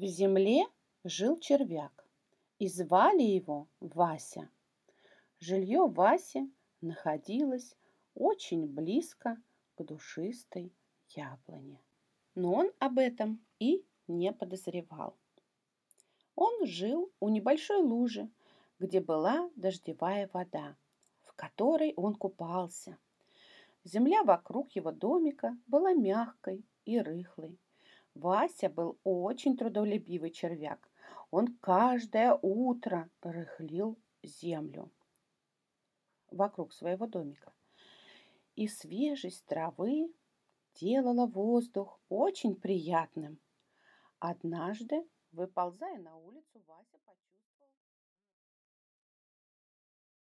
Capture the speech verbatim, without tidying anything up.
В земле жил червяк, и звали его Вася. Жилье Васи находилось очень близко к душистой яблоне. Но он об этом и не подозревал. Он жил у небольшой лужи, где была дождевая вода, в которой он купался. Земля вокруг его домика была мягкой и рыхлой. Вася был очень трудолюбивый червяк. Он каждое утро рыхлил землю вокруг своего домика. И свежесть травы делала воздух очень приятным. Однажды, выползая на улицу, Вася почувствовал